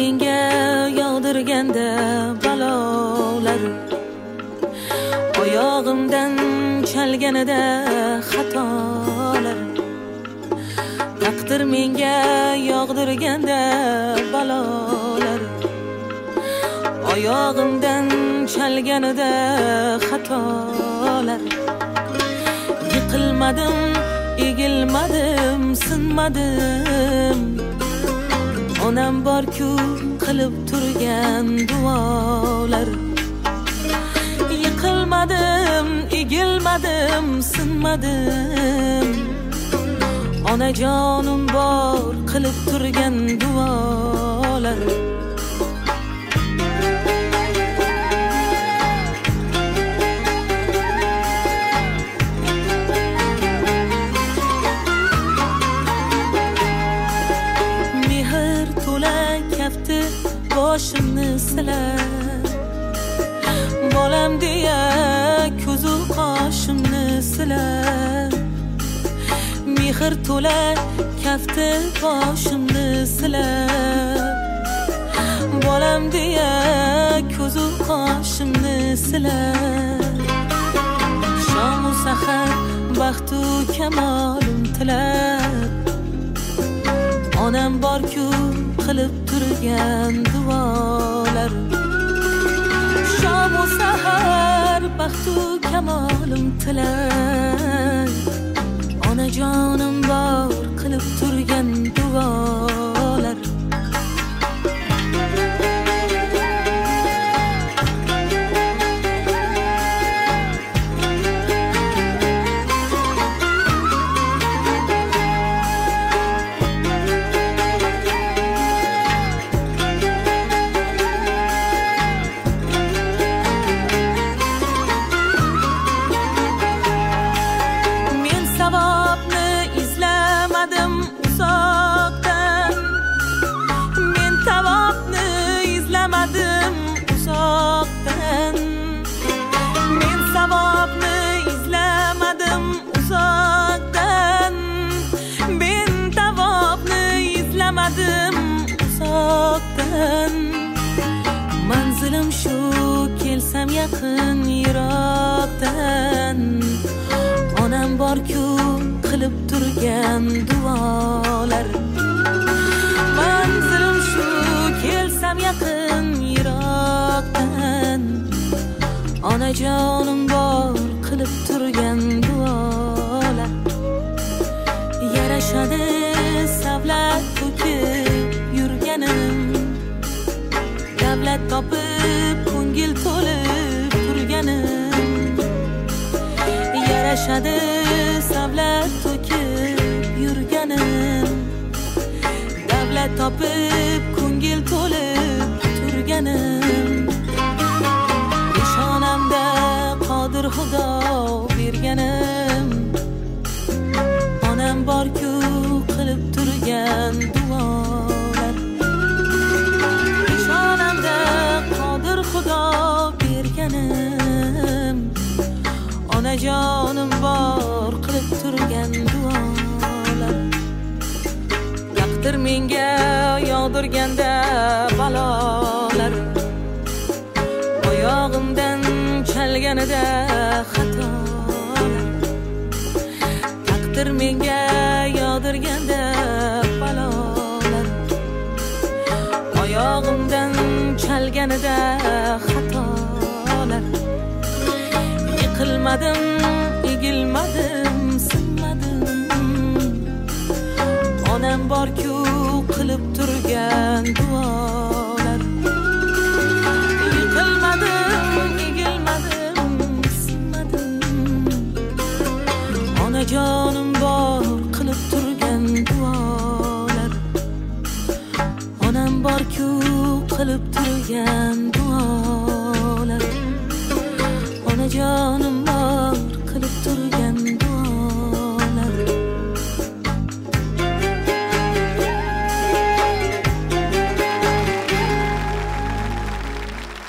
menga yog'dirganda balolar, oyog'imdan chalganida xatolar, taqdir menga yog'dirganda balolar, oyog'imdan chalganida xatolar. Yiqilmadim, egilmadim, sinmadim, onam bor-ku qilib turgan duolar. Yiqilmadim, egilmadim, sinmadim, onajonim bor qilib turgan duolar. Mehr to'la kafti boshimni silar, bolam deya ko'zu qoshimni silar. Mehr to'la kafti boshimni silar, bolam deya ko'zu qoshimni silar. Shom-u sahar baxtu kamolim tilab, onam bor-ku qilib turgan duolar. Shom-u sahar baxtu kamolim tilab, onajonim bor qilib turgan duolar. Manzilim shu, kelsam yaqin yiroqdan, onam bor-ku qilib turgan duolar. Manzilim shu, kelsam yaqin yiroqdan, onajonim bor qilib turgan duolar. Yarashadi savlat to'kib yurganim, davlat topib ko'ngil to'lib turganim. Yarashadi savlat to'kib yurganim, davlat topib ko'ngil to'lib turganim. Peshonamda qodir Xudo berganim, onam bor-ku qilib turgan duolar. Peshonamda qodir Xudo berganim, onajonim bor qilib turgan duolar. Taqdir menga yog'dirganda balolar, oyog'imdan chalganida xatolar. Taqdir menga yog'dirganda balolar, oyog'imdan chalganida xatolar. Yiqilmadim, egilmadim, sinmadim, onam bor-ku qilib turgan duolar. Yiqilmadim, egilmadim, sinmadim, onajonim bor qilib turgan duolar. Onam bor-ku qilib turgan duolar, onajonim bor qilib turgan